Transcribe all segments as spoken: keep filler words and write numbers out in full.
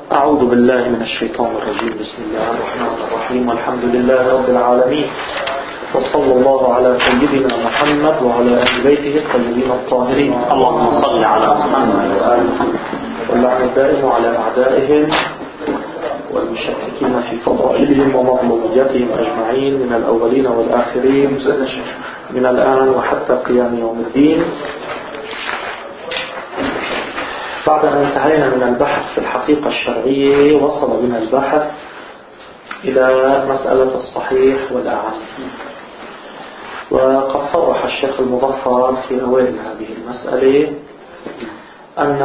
أعوذ بالله من الشيطان الرجيم. بسم الله الرحمن الرحيم. والحمد لله رب العالمين، وصلى الله على سيدنا محمد وعلى أهل بيته الطيبين الطاهرين. اللهم صل على محمد وآل محمد. واللعن الدائم على أعدائهم والمشككين في فضائلهم ومظلومياتهم أجمعين من الأولين والآخرين من الآن وحتى قيام يوم الدين. بعد أن انتهينا من البحث في الحقيقة الشرعية، وصل بنا البحث إلى مسألة الصحيح والأعم. وقد صرح الشيخ المظفر في أوائل هذه المسألة أن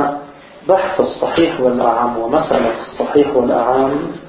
بحث الصحيح والأعم ومسألة الصحيح والأعم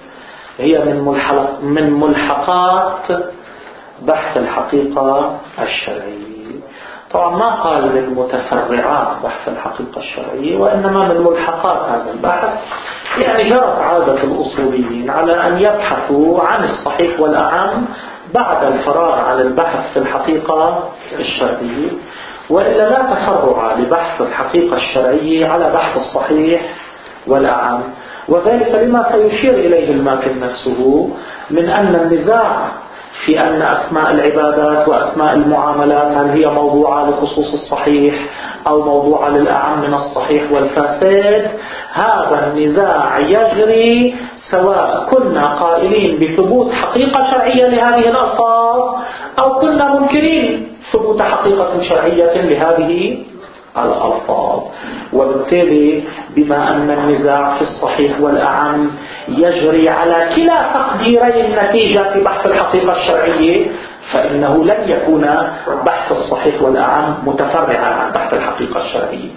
هي من ملحق من ملحقات بحث الحقيقة الشرعية. طبعا ما قال من متفرعات بحث الحقيقة الشرعية، وإنما من ملحقات هذا البحث. يعني جرت عادة الأصوليين على أن يبحثوا عن الصحيح والأعم بعد الفراغ عن البحث في الحقيقة الشرعية، وإلا لا تفرع لبحث الحقيقة الشرعية على بحث الصحيح والأعم. وذلك لما سيشير إليه الماتن نفسه من أن النزاع في أن أسماء العبادات وأسماء المعاملات هل هي موضوعة لخصوص الصحيح أو موضوعة للأعم من الصحيح والفاسد، هذا النزاع يجري سواء كنا قائلين بثبوت حقيقة شرعية لهذه الألفاظ أو كنا منكرين ثبوت حقيقة شرعية لهذه الألفاظ. وبالتالي بما أن النزاع في الصحيح والأعم يجري على كلا تقديري النتيجة في بحث الحقيقة الشرعية، فإنه لن يكون بحث الصحيح والأعم متفرعا عن بحث الحقيقة الشرعية،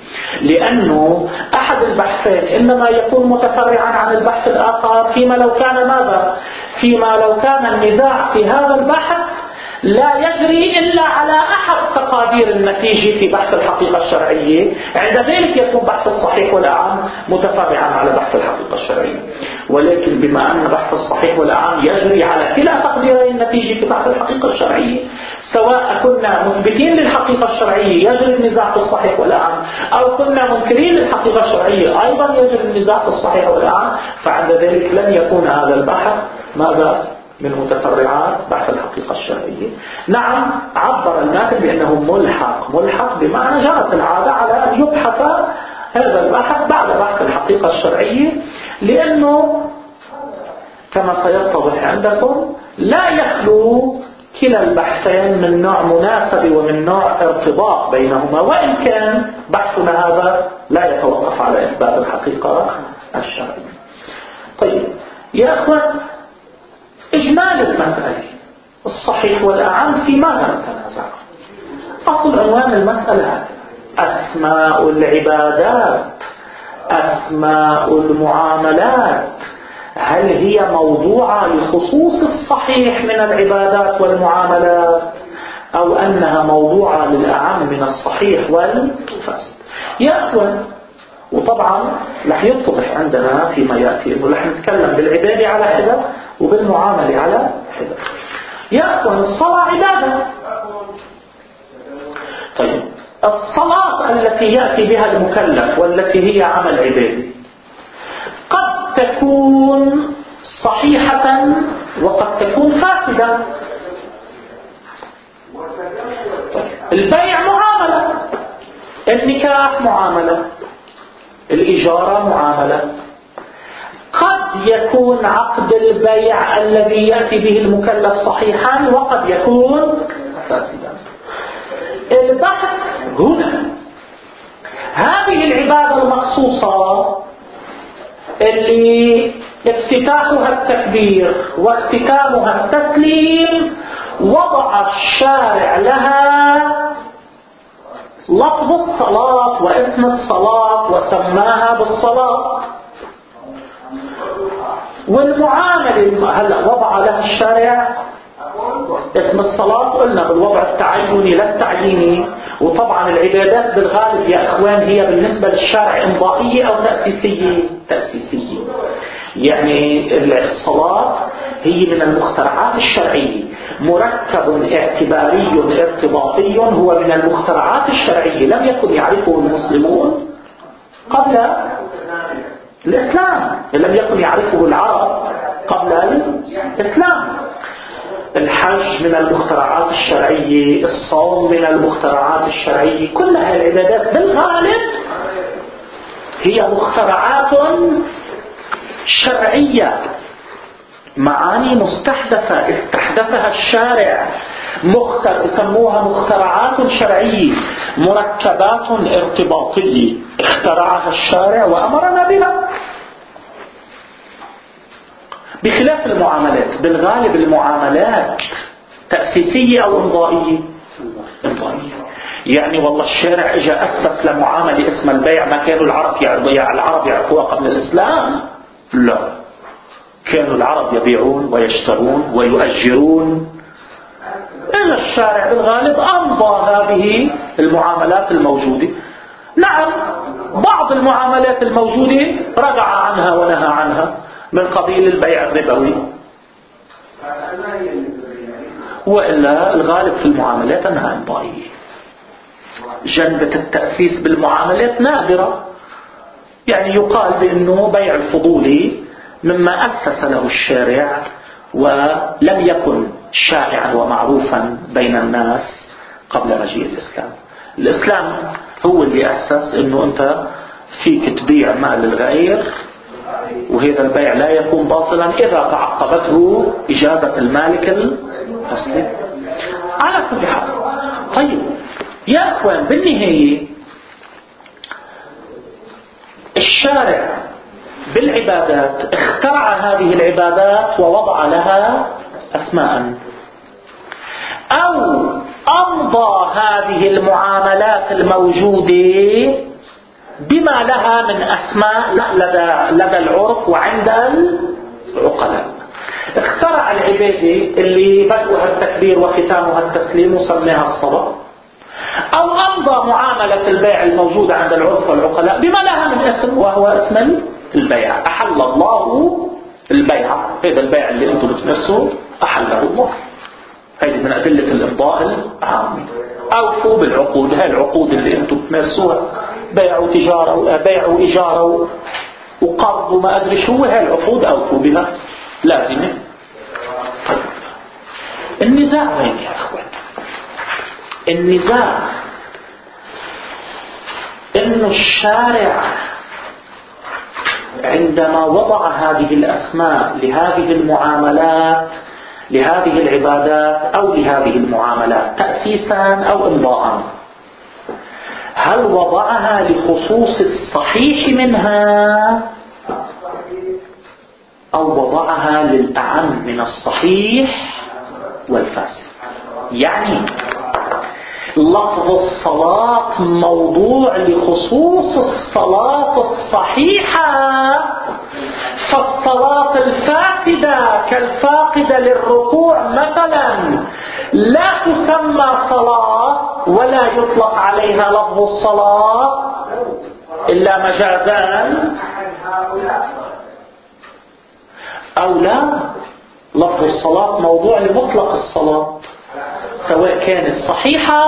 لأنه أحد البحثين إنما يكون متفرعا عن البحث الآخر فيما لو كان ماذا؟ فيما لو كان النزاع في هذا البحث لا يجري إلا على أحد تقادير النتيجة في بحث الحقيقة الشرعية، عند ذلك يكون بحث الصحيح والأعم متفرعا على بحث الحقيقة الشرعية. ولكن بما أن بحث الصحيح والأعم يجري على كلا تقديري النتيجة في بحث الحقيقة الشرعية، سواء كنا مثبتين للحقيقة الشرعية يجري النزاع في الصحيح والأعم، أو كنا منكرين للحقيقة الشرعية أيضا يجري النزاع في الصحيح والأعم، فعند ذلك لن يكون هذا البحث ماذا؟ من متفرعات بحث الحقيقة الشرعية. نعم، عبر الماتن بأنه ملحق، ملحق بمعنى جرت العادة على أن يبحث هذا البحث بعد بحث الحقيقة الشرعية، لأنه كما سيتضح عندكم لا يخلو كلا البحثين من نوع مناسبة ومن نوع ارتباط بينهما، وإن كان بحثنا هذا لا يتوقف على إثبات الحقيقة الشرعية. طيب يا أخوان، إجمال المسألة الصحيح والأعم في ماذا نتنازع؟ أصل عنوان المسألة أسماء العبادات، أسماء المعاملات، هل هي موضوعة لخصوص الصحيح من العبادات والمعاملات أو أنها موضوعة للأعم من الصحيح والفاسد؟ يا أخوان، وطبعا رح يتضح عندنا فيما يأتي إنه رح نتكلم بالعبادة على حدة وبالمعاملة على حدة. يا أخوان، الصلاة عبادة. طيب الصلاة التي يأتي بها المكلف والتي هي عمل عبادي قد تكون صحيحة وقد تكون فاسدة. طيب البيع معاملة، النكاح معاملة، الإجارة معاملة. قد يكون عقد البيع الذي يأتي به المكلف صحيحا وقد يكون فاسدا. البحث هنا هذه العبادة المخصوصة اللي افتتاحها التكبير واختتامها التسليم، وضع الشارع لها لفظ الصلاة واسم الصلاة وسماها بالصلاة. والمعامل هلا وضع لها الشارع اسم الصلاة، قلنا بالوضع التعيني لا التعييني. وطبعا العبادات بالغالب يا اخوان هي بالنسبة للشارع امضائية او تأسيسية. تأسيسية يعني الصلاة هي من المخترعات الشرعية، مركب اعتباري ارتباطي هو من المخترعات الشرعية لم يكن يعرفه المسلمون قبل الإسلام إن لم يكن يعرفه العرب قبل الإسلام. الحج من المخترعات الشرعية، الصوم من المخترعات الشرعية، كل هذه العبادات بالغالب هي مخترعات شرعية، معاني مستحدثة استحدثها الشارع، مختر... يسموها مخترعات شرعية، مركبات ارتباطية اخترعها الشارع وأمرنا بها. بخلاف المعاملات، بالغالب المعاملات تأسيسية أو إمضائية. إمضائية يعني والله الشارع اجى أسس لمعاملة اسم البيع، ما كانوا العرب يعرفوا العرب يعرفوها قبل الإسلام؟ لا، كانوا العرب يبيعون ويشترون ويؤجرون. إلا الشارع بالغالب أمضى هذه المعاملات الموجودة. نعم بعض المعاملات الموجودة رجع عنها ونهى عنها من قبيل البيع الربوي، وإلا الغالب في المعاملات أنها إمضائية. جنبة التأسيس بالمعاملات نادرة، يعني يقال بأنه بيع الفضولي مما أسس له الشارع ولم يكن شائعا ومعروفا بين الناس قبل مجيء الإسلام. الإسلام هو اللي أسس أنه أنت فيك تبيع مال الغير، وهذا البيع لا يكون باطلا إذا تعقبته إجازة المالك الأصلي. على كل حال، طيب يا أخوان، بالنهاية الشارع بالعبادات اخترع هذه العبادات ووضع لها أسماء، أو أمضى هذه المعاملات الموجودة بما لها من أسماء لدى, لدى العرف وعند العقلاء. اخترع العبادة اللي بدأها التكبير وختامها التسليم وسميها الصلاة، أو أمضى معاملة البيع الموجودة عند العرف والعقلاء بما لها من اسم وهو اسم البيع. أحل الله البيع، هذا البيع اللي أنتم بتمارسوه أحله الله، هذه من أدلة الإمضاء العام. أوفوا بالعقود، هاي العقود اللي أنتم بتمارسوها، بيع وتجارة وبيع وإجارة وقرض وما أدري شو، هاي العقود أوفوا بها لازمة. طيب النزاع وين يا أخوان؟ النزاع إنه الشارع عندما وضع هذه الأسماء لهذه المعاملات، لهذه العبادات أو لهذه المعاملات تأسيسا أو إمضاء، هل وضعها لخصوص الصحيح منها أو وضعها للأعم من الصحيح والفاسد؟ يعني لفظ الصلاة موضوع لخصوص الصلاة الصحيحة، فالصلاة الفاسدة كالفاقدة للركوع مثلا لا تسمى صلاة ولا يطلق عليها لفظ الصلاة إلا مجازا، أو لا، لفظ الصلاة موضوع لمطلق الصلاة سواء كانت صحيحة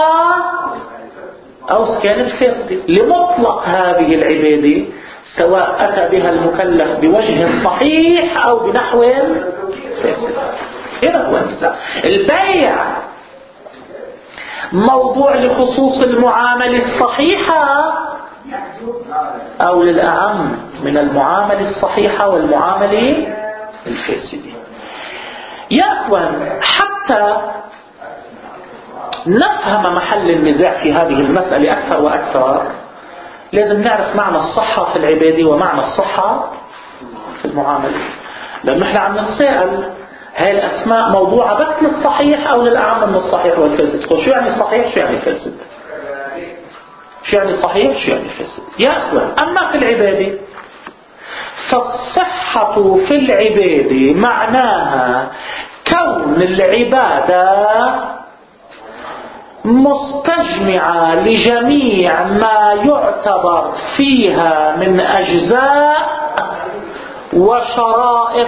أو كانت فاسدة، لمطلق هذه العبادة سواء أتى بها المكلف بوجه صحيح أو بنحو فاسد. هذا هو النزاع. البيع موضوع لخصوص المعاملة الصحيحة أو للأعم من المعاملة الصحيحة والمعاملة الفاسدة. يا أخوان، حتى نفهم محل النزاع في هذه المسألة أكثر وأكثر لازم نعرف معنى الصحة في العبادة ومعنى الصحة في المعاملة. لأنه نحن عم نتساءل هاي الأسماء موضوعة بس للصحيح أو للأعم من الصحيح والفاسد؟ شو يعني صحيح؟ شو يعني فاسد؟ شو يعني صحيح؟ شو يعني فاسد؟ يا أخوان، أما في العبادة فالصحة في العبادة معناها كون العبادة مستجمعة لجميع ما يعتبر فيها من أجزاء وشرائط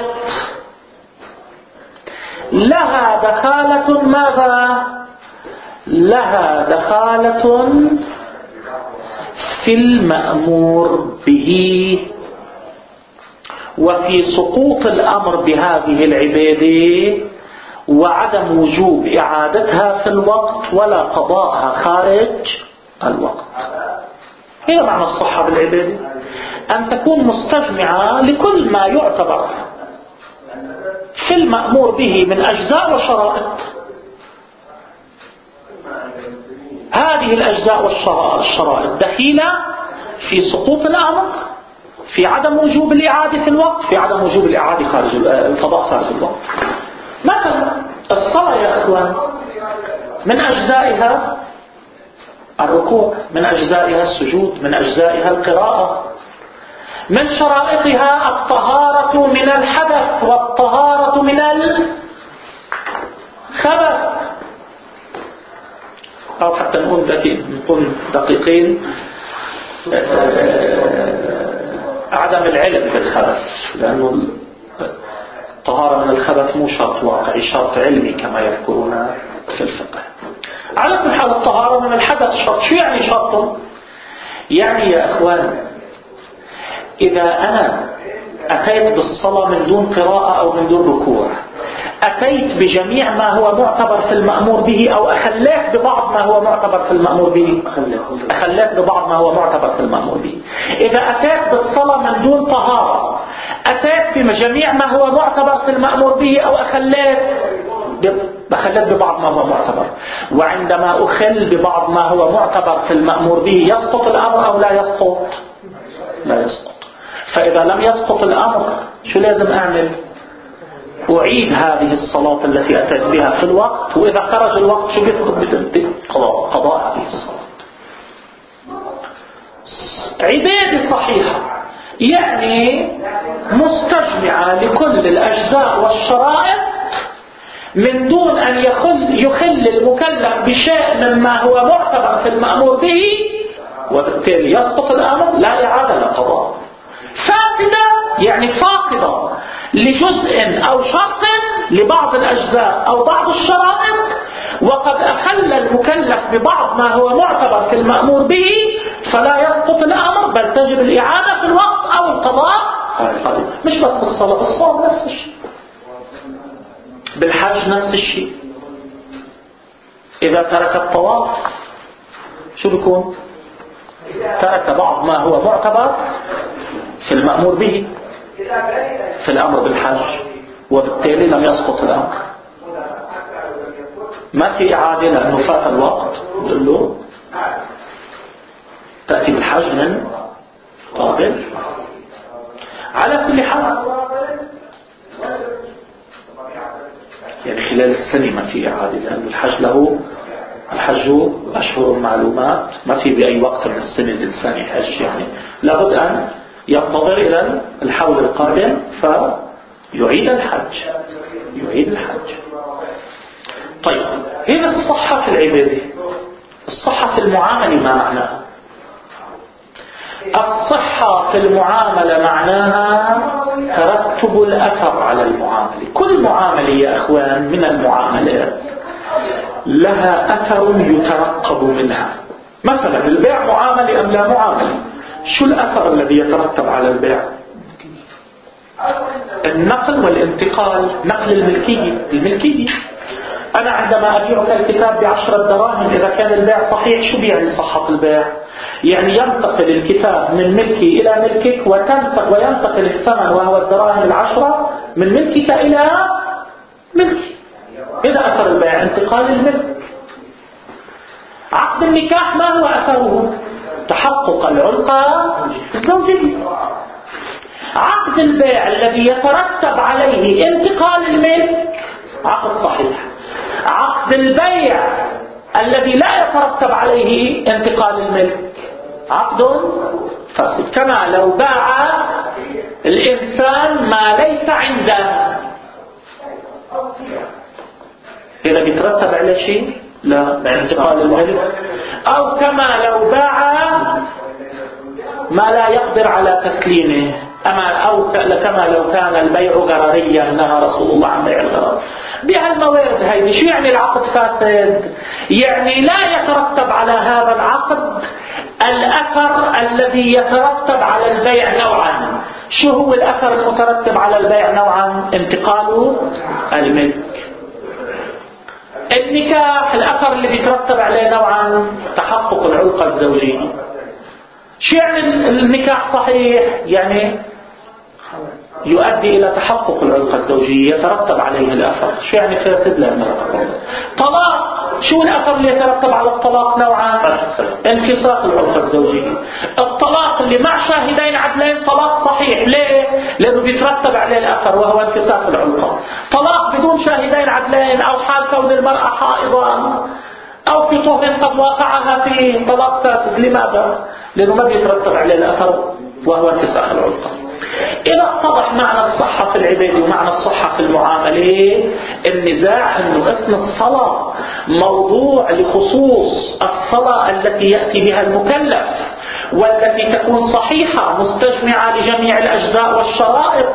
لها دخالة ماذا؟ لها دخالة في المأمور به وفي سقوط الأمر بهذه العبادة وعدم وجوب إعادتها في الوقت ولا قضاءها خارج الوقت. هي معنى الصحة بالعبادة، أن تكون مستجمعة لكل ما يعتبر في المأمور به من أجزاء وشرائط. هذه الأجزاء والشرائط دخيلة في سقوط الأمر، في عدم وجوب الإعادة في الوقت، في عدم وجوب الإعادة خارج القضاء خارج الوقت. مثلا الصلاة يا أخوان من أجزائها الركوع، من أجزائها السجود، من أجزائها القراءة، من شرائطها الطهارة من الحدث والطهارة من الخبث. أو حتى نقول نكون دقيقين، عدم العلم بالخبث، لأنه الطهارة من الخبث مو شرط واقعي، شرط علمي كما يذكرون في الفقه. على كل حال الطهارة من الحدث شرط. شو يعني شرط؟ يعني يا أخوان إذا أنا أتيت بالصلاة من دون قراءة أو من دون ركوع، أتيت بجميع ما هو معتبر في المأمور به أو أخليت ببعض ما هو معتبر في المأمور به، أخليت ببعض ما هو معتبر في المأمور به. إذا أتيت بالصلاة من دون طهارة، أتيت بجميع ما هو معتبر في المأمور به أو أخليت أخلت ببعض ما هو معتبر. وعندما أخل ببعض ما هو معتبر في المأمور به يسقط الأمر أو لا يسقط؟ لا يسقط. فإذا لم يسقط الأمر شو لازم أعمل؟ أعيد هذه الصلاة التي أتيت بها في الوقت، وإذا خرج الوقت شو بيطلب بدي؟ قضاء قضاء هذه الصلاة. عبادة صحيحة يعني مستجمعة لكل الأجزاء والشرائط من دون أن يخل, يخل المكلف بشيء مما هو معتبر في المأمور به، وبالتالي يسقط الأمر، لا إعادة للقضاء. فاقدة يعني فاقدة لجزء أو شرط لبعض الأجزاء أو بعض الشرائط، وقد أخل المكلف ببعض ما هو معتبر في المأمور به، فلا يسقط الأمر بل تجب الإعادة في الوقت أو القضاء. مش بس بالصلاة، بالصوم نفس الشيء، بالحج نفس الشيء. إذا ترك الطواف شو بيكون؟ ترك بعض ما هو معتبر في المأمور به في الأمر بالحج، وبالتالي لم يسقط الأمر. ما في إعادة لأنه فات الوقت. له تأتي بالحج من قابل. على كل حال يعني خلال السنة ما في إعادة، لأن الحج له الحج أشهر معلومات، ما في بأي وقت من السنة الإنسان يحج، يعني لابد أن ينتظر إلى الحول القادم فيعيد الحج يعيد الحج. طيب هنا الصحة في العبادة. الصحة في المعاملة ما معناها؟ الصحة في المعاملة معناها ترتب الأثر على المعاملة. كل معاملة يا أخوان من المعاملات لها أثر يترقب منها. مثلا البيع معاملة أم لا معاملة؟ شو الأثر الذي يترتب على البيع؟ النقل والانتقال، نقل الملكية. الملكية أنا عندما أبيعك الكتاب بعشرة دراهم، إذا كان البيع صحيح شو بيعني صحة البيع؟ يعني ينتقل الكتاب من ملكي إلى ملكك، وينتقل الثمن وهو الدراهم العشرة من ملكك إلى ملكي. إذا أثر البيع انتقال الملك. عقد النكاح ما هو أثره؟ تحقق العلاقة الزوجية. عقد البيع الذي يترتب عليه انتقال الملك عقد صحيح. عقد البيع الذي لا يترتب عليه انتقال الملك عقد فاسد. كما لو باع الإنسان ما ليس عنده، إذا بيترتب على شيء لا انتقال الملك. أو كما لو باع ما لا يقدر على تسليمه، أما أو كما لو كان البيع غرريا نهى رسول الله عن بيع الغرر. بهالموارد هذه شو يعني العقد فاسد؟ يعني لا يترتب على هذا العقد الأثر الذي يترتب على البيع نوعا. شو هو الأثر المترتب على البيع؟ نوعا انتقال الملك. النكاح الأثر اللي بيترتب عليه نوعا تحقق العلاقة الزوجية. شو يعني النكاح صحيح؟ يعني يؤدي إلى تحقق العلاقة الزوجية يترتب عليه الأثر. شو يعني فاسد؟ لا يترتب. طلاق، شو الأثر اللي يترتب على الطلاق؟ نوعا انفساخ العلاقة الزوجية. الطلاق اللي مع شاهدين عدلين طلاق صحيح. ليه؟ لأنه بيترتب عليه الأثر وهو انفساخ العلاقة. طلاق بدون شاهدين عدلين أو حال كون المرأة حائضا أو في طهر قد واقعها فيه طلاق فاسد. لماذا؟ لأنه ما بيترتب عليه الأثر وهو انفساخ العلاقة. إذا اتضح معنى الصحة في العبادة ومعنى الصحة في المعاملة، النزاع أنه اسم الصلاة موضوع لخصوص الصلاة التي يأتي بها المكلف والتي تكون صحيحة مستجمعة لجميع الأجزاء والشرائط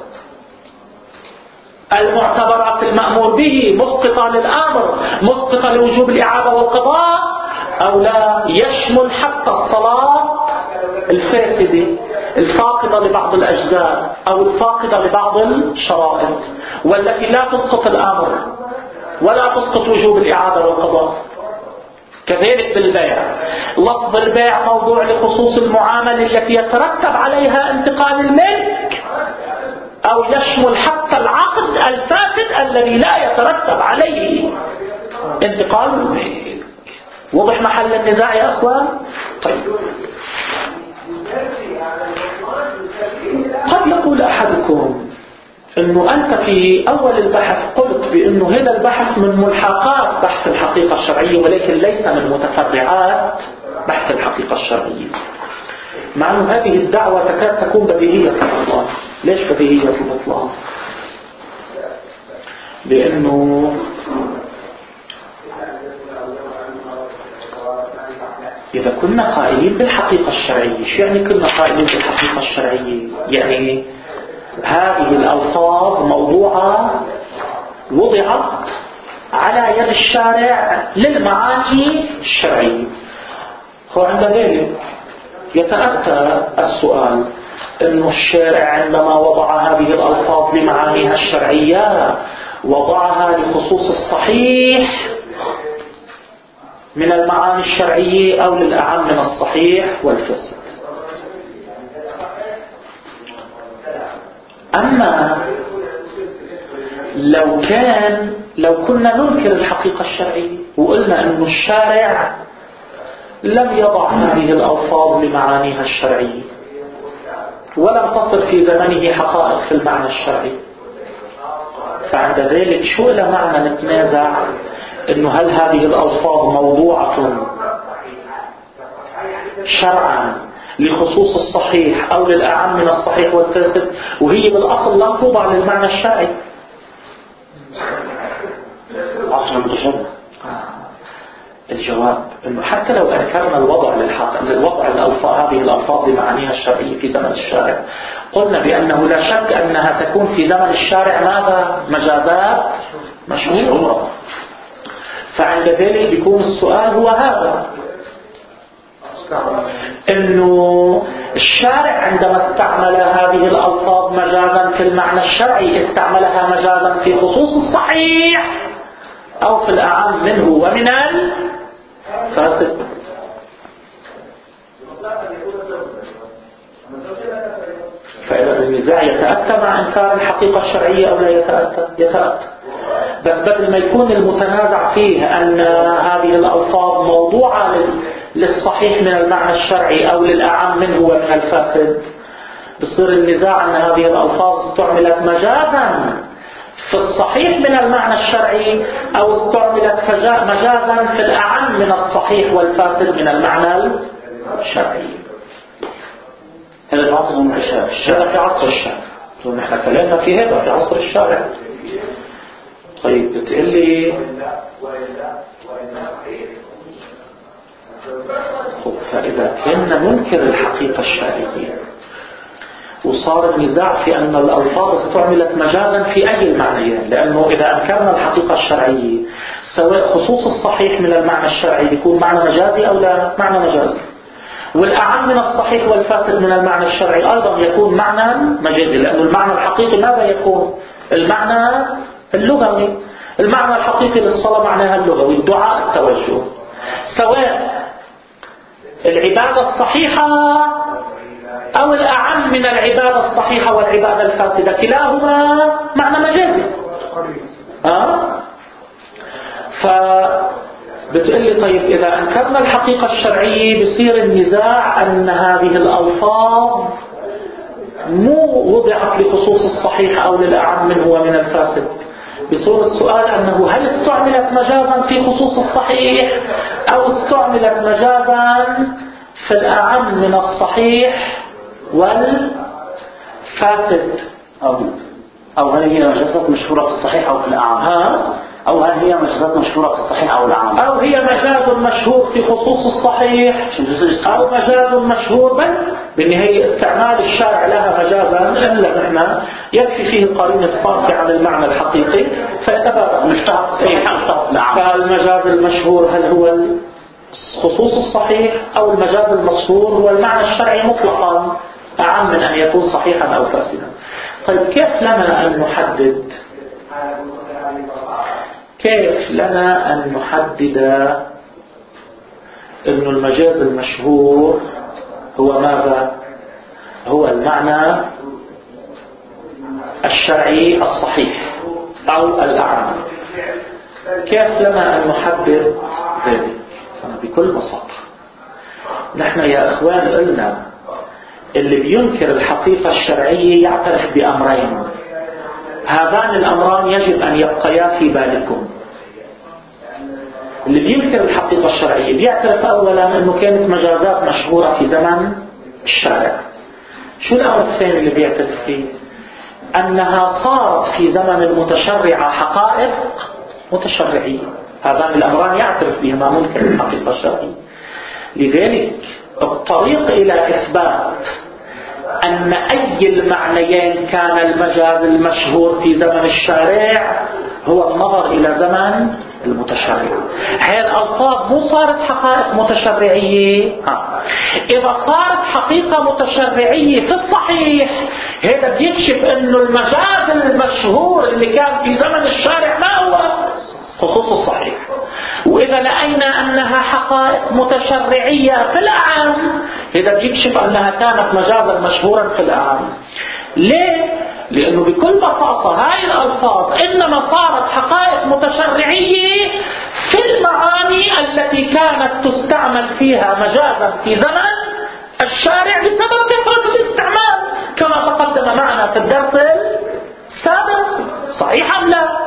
المعتبرة في المأمور به، مسقطة للأمر، مسقطة لوجوب الإعادة والقضاء، أو لا يشمل حتى الصلاة الفاسدة الفاقدة لبعض الأجزاء أو الفاقدة لبعض الشرائط والتي لا تسقط الأمر ولا تسقط وجوب الإعادة والقضاء. كذلك بالبيع، لفظ البيع موضوع لخصوص المعاملة التي يترتب عليها انتقال الملك، أو يشمل حتى العقد الفاسد الذي لا يترتب عليه انتقال الملك. وضح محل النزاع يا أخوان؟ طيب، قد يقول أحدكم أنه أنت في أول البحث قلت بأنه هذا البحث من ملحقات بحث الحقيقة الشرعية ولكن ليس من متفرعات بحث الحقيقة الشرعية، مع أن هذه الدعوة تكاد تكون بديهية في البطلان. ليش بديهية في البطلان؟ لأنه إذا كنا قائلين بالحقيقة الشرعية، شو يعني كنا قائلين بالحقيقة الشرعية؟ يعني هذه الألفاظ موضوعة وضعت على يد الشارع للمعاني الشرعية. وعند ذلك يتأتى السؤال أن الشارع عندما وضع هذه الألفاظ لمعانيها الشرعية وضعها لخصوص الصحيح من المعاني الشرعية أو للأعم من الصحيح والفاسد. أما لو كان لو كنا ننكر الحقيقة الشرعية وقلنا أن الشارع لم يضع هذه الألفاظ لمعانيها الشرعية ولم تصل في زمنه حقائق في المعنى الشرعي، فعند ذلك شو إلى معنى نتنازع إنه هل هذه الألفاظ موضوعة شرعا لخصوص الصحيح أو للأعم من الصحيح والفاسد، وهي بالأصل لم توضع للمعنى الشرعي. الجواب إنه حتى لو أنكرنا الوضع للحق للوضع الألفاظ هذه الألفاظ لمعانيها الشرعية في زمن الشارع، قلنا بأنه لا شك أنها تكون في زمن الشارع ماذا؟ مجازات مشهورة. فعند ذلك بيكون السؤال هو هذا، إنه الشارع عندما استعمل هذه الألفاظ مجازا في المعنى الشرعي استعملها مجازا في خصوص الصحيح أو في الأعم منه ومن الفاسد. فإذا النزاع يتأتى مع إنكار الحقيقة الشرعية أو لا يتأتى؟ يتأتى. بس بدل ما يكون المتنازع فيه أن هذه الألفاظ موضوعة للصحيح من المعنى الشرعي أو للأعم منه ومن الفاسد، بصير النزاع أن هذه الألفاظ استعملت مجازا في الصحيح من المعنى الشرعي أو استعملت مجازا في الأعم من الصحيح والفاسد من المعنى الشرعي. هذا في عصر الشارع. هذا في عصر الشارع. نحن كلامنا في هذا في عصر الشارع. طيب بتقول لي فإذا كنا ننكر الحقيقة الشرعية وصار النزاع في أن الألفاظ استعملت مجازا في أي المعنيين، لأنه إذا أنكرنا الحقيقة الشرعية سواء خصوص الصحيح من المعنى الشرعي بيكون معنى مجازي أو لا معنى مجازي، والأعم من الصحيح والفاسد من المعنى الشرعي أيضا يكون معنى مجازي، لأن المعنى الحقيقي ماذا يكون؟ المعنى اللغوي. المعنى الحقيقي للصلاة معناها اللغوي الدعاء التوجه، سواء العبادة الصحيحة أو الأعم من العبادة الصحيحة والعبادة الفاسدة، كلاهما معنى مجازي. أه؟ فبتقول لي طيب إذا أنكرنا الحقيقة الشرعية بصير النزاع أن هذه الألفاظ مو وضعت لخصوص الصحيح أو للأعم منه ومن الفاسد. بصورة السؤال أنه هل استعملت مجازا في خصوص الصحيح أو استعملت مجازا في الأعم من الصحيح والفاسد؟ أو أو هل هي مجازات مشهورة في الصحيح أو في الأعم؟ ها؟ أو هل هي مجازات مشهورة في الصحيح أو الأعم؟ أو هي مجاز مشهور في خصوص الصحيح أو مجاز مشهور بل بالنهاية استعمال الشارع لها مجازا إلا نحن يكفي فيه القرينة الصافية عن المعنى الحقيقي فيتبادر مشتهر الصحيح أو مشتهر الأعم. فالمجاز المشهور هل هو خصوص الصحيح أو المجاز المشهور هو المعنى الشرعي مطلقا أعم من أن يكون صحيحا أو فاسدا. طيب كيف لنا أن نحدد كيف لنا أن نحدد أن المجاز المشهور هو ماذا؟ هو المعنى الشرعي الصحيح أو الأعم. كيف لنا أن نحدد ذلك؟ بكل بساطة نحن يا أخوان قلنا اللي بينكر الحقيقة الشرعية يعترف بأمرين، هذان الأمران يجب أن يبقيا في بالكم. اللي بينكر الحقيقة الشرعية بيعترف أولا أنه كانت مجازات مشهورة في زمن الشارع. شو الأمر الثاني اللي بيعترف فيه؟ أنها صارت في زمن المتشرعة حقائق متشرعية. هذان الأمران يعترف بهما منكر الحقيقة الشرعية. لذلك الطريق إلى إثبات أن أي المعنيين كان المجاز المشهور في زمن الشارع هو النظر إلى زمن المتشرع. هذه الألفاظ مو صارت حقائق متشرعية. ها. إذا صارت حقيقة متشرعية في الصحيح هذا بيكشف أنه المجاز المشهور اللي كان في زمن الشارع ما هو خصوص الصحيح. وإذا لقينا أنها حقائق متشرعية في الأعم هذا بيكشف أنها كانت مجازا مشهورا في الأعم. ليه؟ لأنه بكل بساطة هاي الألفاظ إنما صارت حقائق متشرعية في المعاني التي كانت تستعمل فيها مجازا في زمن الشارع بسبب كثرة الاستعمال كما تقدم معنا في الدرس السابق. صحيح أم لا؟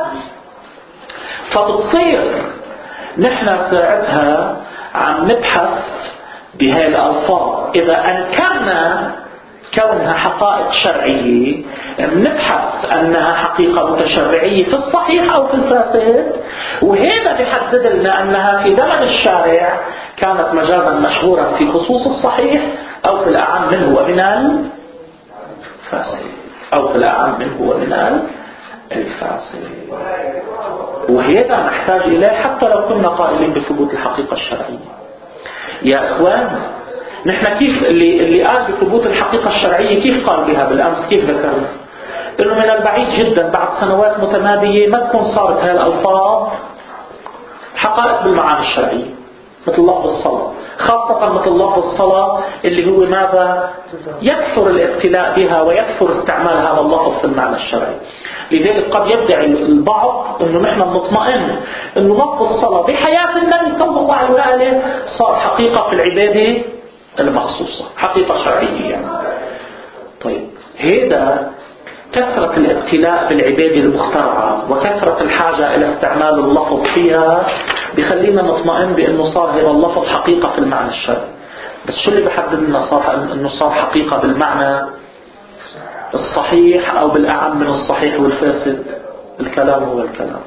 فبتصير نحن ساعتها عم نبحث بهاي الألفاظ إذا أنكرنا كونها حقائق شرعية نبحث أنها حقيقة متشرعية في الصحيح أو في الفاسد، وهذا بيحدد لنا أنها في زمن الشارع كانت مجازا مشهورا في خصوص الصحيح أو في الأعم منه ومن الفاسد أو في الأعم منه ومن الفاسد. وهذا نحتاج إليه حتى لو كنا قائلين بثبوت الحقيقة الشرعية. يا إخوان نحن كيف اللي, اللي قال بثبوت الحقيقة الشرعية كيف قال بها بالأمس؟ كيف ذكرنا؟ إنه من البعيد جدا بعد سنوات متمادية ما تكون صارت هذه الألفاظ حقائق بالمعاني الشرعية مثل لفظ الصلاة، خاصة مثل لفظ الصلاة اللي هو ماذا؟ يكثر الابتلاء بها ويكثر استعمال هذا اللفظ في المعنى الشرعي. لذلك قد يدعي البعض انه نحن نطمئن انه لفظ الصلاة بحياة النبي صلى الله عليه وآله صار حقيقة في العبادة المخصوصة، حقيقة شرعية يعني. طيب هذا كثرة الابتلاء بالعبادة المخترعة وكثرة الحاجة إلى استعمال اللفظ فيها بخلينا نطمئن بأنه صار هذا اللفظ حقيقة في المعنى الشرعي. بس شو اللي بحدد لنا صار أنه صار حقيقة بالمعنى الصحيح أو بالأعم من الصحيح والفاسد؟ الكلام هو الكلام.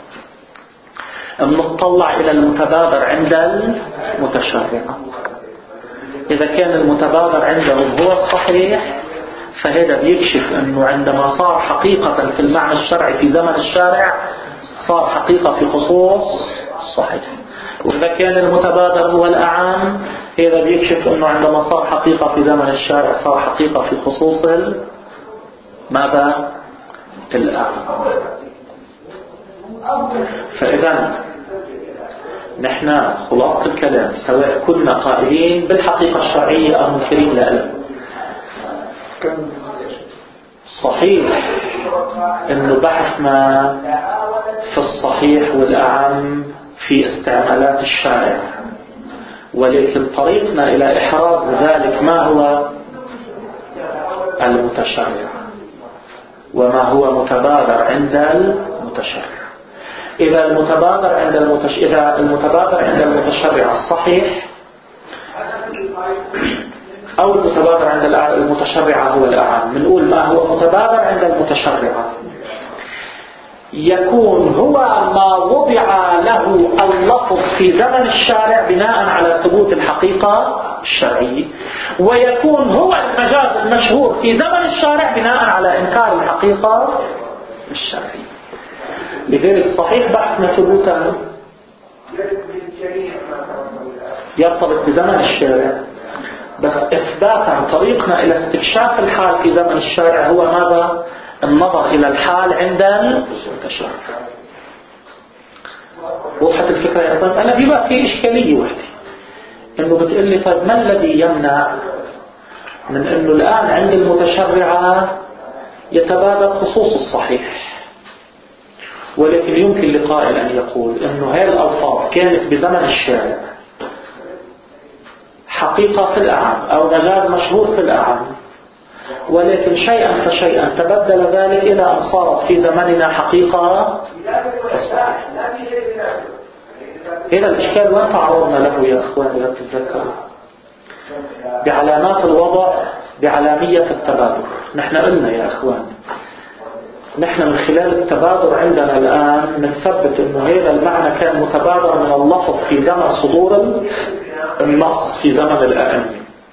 نطلع إلى المتبادر عند المتشرعة. إذا كان المتبادر عندهم هو الصحيح فهذا بيكشف أنه عندما صار حقيقة في المعنى الشرعي في زمن الشارع صار حقيقة في خصوص الصحيح. وإذا كان المتبادر هو الأعام هذا بيكشف أنه عندما صار حقيقة في زمن الشارع صار حقيقة في خصوص ماذا؟ الأعم. فإذا نحن خلاصة الكلام سواء كنا قائلين بالحقيقة الشرعية أو منكرين لها، صحيح أنه بحثنا في الصحيح والأعم في استعمالات الشارع، ولكن طريقنا إلى إحراز ذلك ما هو المتشرع وما هو متبادر عند المتشرع. إذا المتبادر عند المتش... إذا المتبادر عند المتشرع الصحيح أو المتبادر عند المتشرع هو الأعم، بنقول ما هو متبادر عند المتشرع يكون هو ما وضع له اللفظ في زمن الشارع بناء على ثبوت الحقيقة الشرعية، ويكون هو المجاز المشهور في زمن الشارع بناء على إنكار الحقيقة الشرعية. لذلك صحيح بحثنا ثبوتا يرتبط بزمن الشارع، بس إثباتا طريقنا إلى استكشاف الحال في زمن الشارع هو ماذا؟ النظر إلى الحال عند المتشرع. وضحت الفكرة يا أخوان؟ أنا بيبقى في إشكالية وحدة إنه بتقول لي طيب ما الذي يمنع من إنه الآن عند المتشرع يتبادل خصوص الصحيح، ولكن يمكن لقائل أن يقول إنه هذه الألفاظ كانت بزمن الشارع حقيقة في الأعم أو مجاز مشهور في الأعم، ولكن شيئا فشيئا تبدل ذلك إلى أن صارت في زمننا حقيقة الصحيح. هذا الإشكال وين تعرضنا له يا أخوان إذا تتذكروا؟ بعلامات الوضع، بعلامية التبادل. نحن قلنا يا أخوان نحن من خلال التبادل عندنا الآن نثبت أنه هذا المعنى كان متبادر من اللفظ في زمن صدور النص في زمن الأئمة،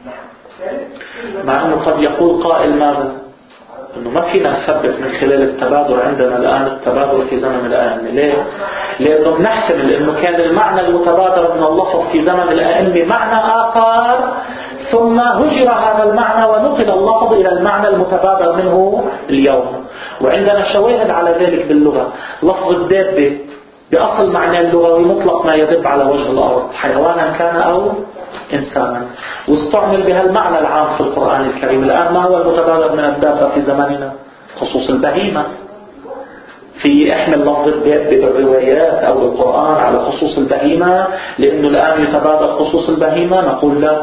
مع أنه قد يقول قائل ماذا؟ أنه ما فينا نثبت من خلال التبادل عندنا الآن التبادل في زمن الأئمة. ليه؟ لأنه نحتمل أنه كان المعنى المتبادر من اللفظ في زمن الأئمة معنى آخر، ثم هجر هذا المعنى ونقل اللفظ إلى المعنى المتبادر منه اليوم. وعندنا شواهد على ذلك باللغة. لفظ الدابة بأصل معنى اللغوي مطلق ما يدب على وجه الأرض حيوانا كان أو إنسانا، واستعمل بها المعنى العام في القرآن الكريم. الآن ما هو المتبادر من الدابة في زماننا؟ خصوص البهيمة. في احمل لفظ الدابة بالروايات أو بالقرآن على خصوص البهيمة، لأنه الآن يتبادر خصوص البهيمة. نقول لا،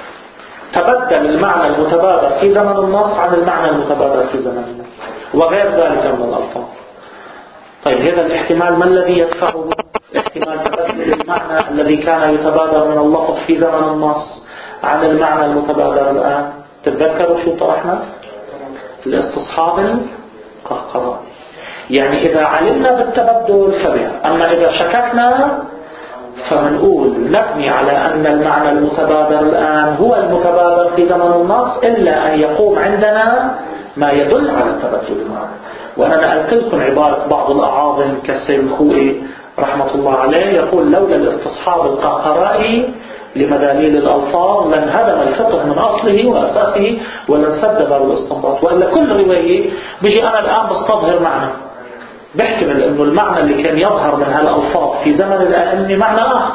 تبدل المعنى المتبادر في زمن النص عن المعنى المتبادر في زمننا، وغير ذلك من الألفاظ. طيب هذا الاحتمال ما الذي يدفعه؟ احتمال تبدل المعنى الذي كان يتبادر من اللفظ في زمن النص عن المعنى المتبادر الآن. تتذكروا شو طرحنا؟ الاستصحاب القهقراني. يعني إذا علمنا بالتبدل فبها، أما إذا شككنا فمنقول نبني على أن المعنى المتبادر الآن هو المتبادر في زمن النص، إلا أن يقوم عندنا ما يدل على التبدل المعنى. وأنا نقلت لكم عبارة بعض الأعاظم كالسيد الخوئي رحمة الله عليه يقول: لولا الاستصحاب القهقرائي لمداليل الألفاظ لانهدم الفقه من أصله وأساسه ولانسد باب الاستنباط. وإلا كل رواية بيجي أنا الآن بستظهر معنى، بحتمل أنه المعنى اللي كان يظهر من هالألفاظ في زمن الأئمة معنى آخر،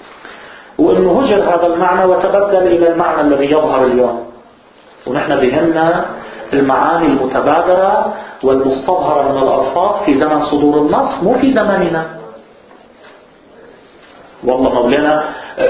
وأنه هجر هذا المعنى وتبدل إلى المعنى الذي يظهر اليوم. ونحن بهمنا المعاني المتبادرة والمستظهرة من الألفاظ في زمن صدور النص، مو في زماننا. والله مولانا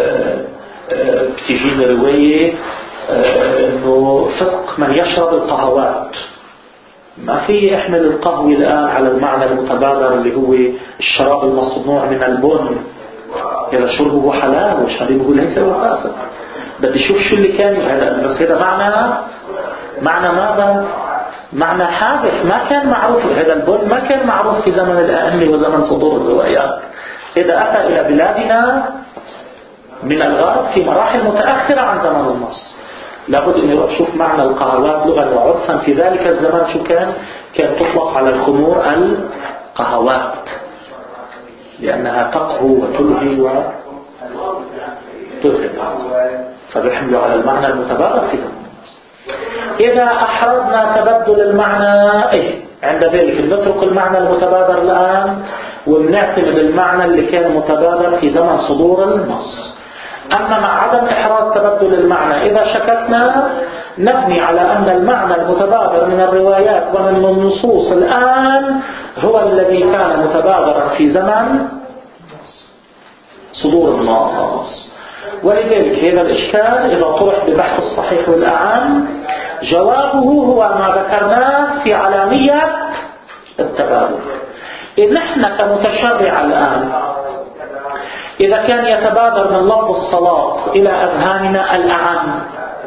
تجينا رواية أنه فسق من يشرب القهوات. ما في يحمل القهوة الآن على المعنى المتبادر اللي هو الشراب المصنوع من البن، إذا شربه حلال وشربه ليس بفاسد. بدي شوف شو اللي كان هذا. بس هذا معنى معنى ماذا؟ معنى حادث ما كان معروف. هذا البن ما كان معروف في زمن الأئمة وزمن صدور الروايات. إذا أتى إلى بلادنا من الغرب في مراحل متأخرة عن زمن النص، لابد أن يروح شوف معنى القهوات لغة وعرفا. في ذلك الزمان شو كان؟ كان تطلق على الخمور القهوات، لأنها تقهو وتلهي و... فبيحملوا على المعنى المتبادر في زمن النص. إذا أحرزنا تبدل المعنى إيه؟ عند ذلك نترك المعنى المتبادر الآن ونعتمد المعنى اللي كان متبادر في زمن صدور النص. أما مع عدم إحراز تبدل المعنى إذا شككنا نبني على أن المعنى المتبادر من الروايات ومن النصوص الآن هو الذي كان متبادرا في زمن صدور النص. ولذلك هذا الإشكال إذا طرح ببحث الصحيح والأعم جوابه هو ما ذكرناه في علامية التبادل. إذ نحن كمتشرع الآن إذا كان يتبادر من لفظ الصلاة إلى أذهاننا الأعم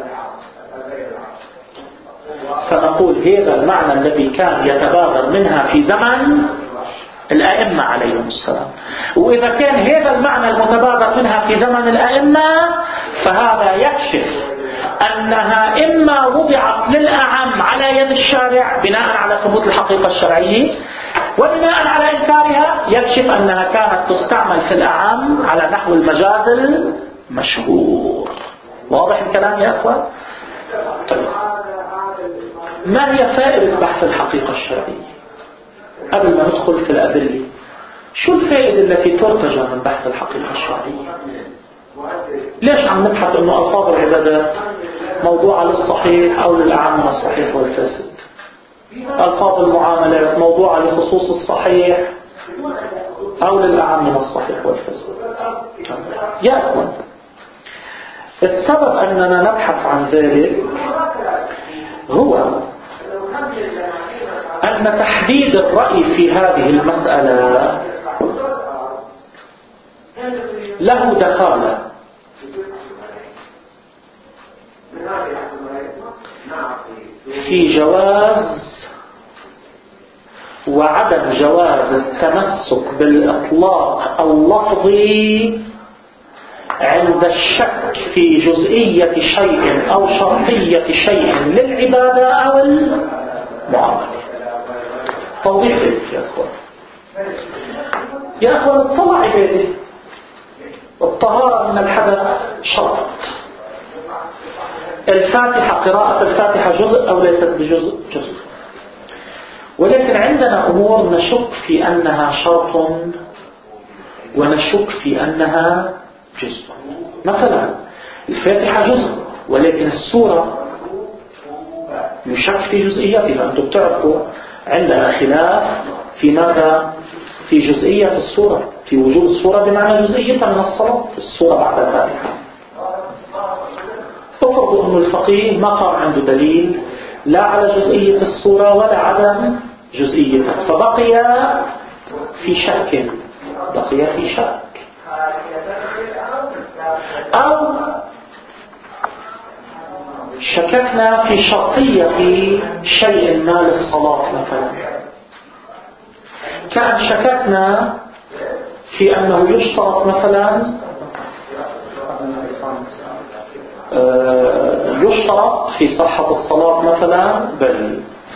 فنقول هذا المعنى الذي كان يتبادر منها في زمن الأئمة عليهم السلام. وإذا كان هذا المعنى المتبادر منها في زمن الأئمة فهذا يكشف أنها إما وضعت للأعم على يد الشارع بناء على ثبوت الحقيقة الشرعية، وبناء على إنكارها يكشف أنها كانت تستعمل في الأعم على نحو المجاز المشهور. واضح الكلام يا أخوان؟ طيب. ما هي فائدة بحث الحقيقة الشرعية؟ قبل ما ندخل في الأدلة، شو الفائدة التي ترتجى من بحث الحقيقة الشرعية؟ ليش عم نبحث أنه ألفاظ العبادات موضوعة للصحيح أو للأعم من الصحيح والفاسد؟ ألفاظ المعاملات موضوعة لخصوص الصحيح أو للأعم من الصحيح والفاسد؟ يا أخوان، السبب أننا نبحث عن ذلك هو أن تحديد الرأي في هذه المسألة له دخالة في جواز وعدم جواز التمسك بالإطلاق اللفظي عند الشك في جزئية شيء أو شرطية شيء للعبادة أو المعاملة. توضيح ذلك يا أخوان. يا أخوان، الصلاة عبادة، الطهارة من الحدث شرط، الفاتحة قراءة الفاتحة جزء أو ليست بجزء جزء. ولكن عندنا أمور نشك في أنها شرط ونشك في أنها جزء. مثلا الفاتحة جزء ولكن السورة يشك في جزئيتها. أنتم بتعرفوا عندنا خلاف في ماذا؟ في جزئية السورة، في وجود السورة بمعنى جزئيتها من الصلاة، السورة بعد الفاتحة. افرضوا أن الفقيه ما قام عنده دليل لا على جزئية السورة ولا عدم جزئيتها، فبقي في شك، بقي في شك. أو شككنا في شرطية شيء ما للصلاة مثلا، كان شككنا في أنه يشترط مثلا يشترط في صحة الصلاة مثلا بل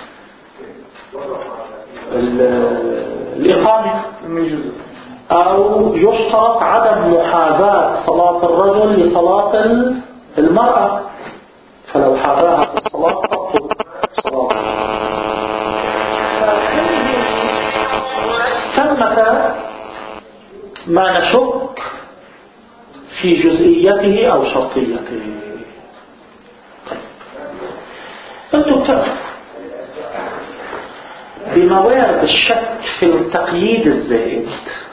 الإقامة، أو يشترط عدم محاذاة صلاة الرجل لصلاة المرأة، فلو حاذاها في الصلاة تبطل صلاة. ثمة ما نشك في جزئيته أو شرطيته. أنتم تعرفوا بموارد الشك في التقييد الزائد،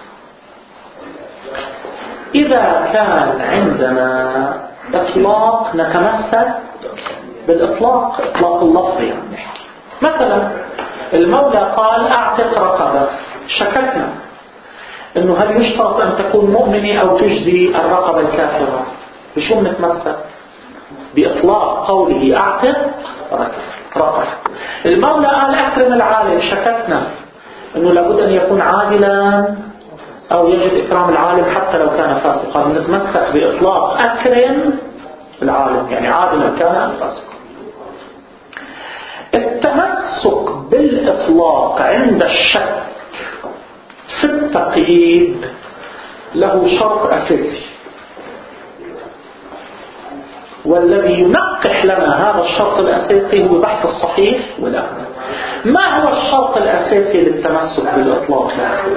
إذا كان عندنا إطلاق نتمسك بالإطلاق، إطلاق اللفظ يعني. مثلا المولى قال أعتق رقبة، شككنا إنه هل يشترط أن تكون مؤمنة أو تجزي الرقبة الكافرة؟ بشو نتمسك؟ بإطلاق قوله أعتق رقبة. المولى قال أكرم العالم، شككنا إنه لابد أن يكون عادلا أو يجب إكرام العالم حتى لو كان فاسقا. نتمسك بإطلاق أكرم العالم، يعني عادلا كان أم فاسقا. التمسك بالإطلاق عند الشك في التقييد له شرط أساسي، والذي ينقح لنا هذا الشرط الأساسي هو بحث الصحيح والأعم. ما هو الشرط الأساسي للتمسك بالإطلاق؟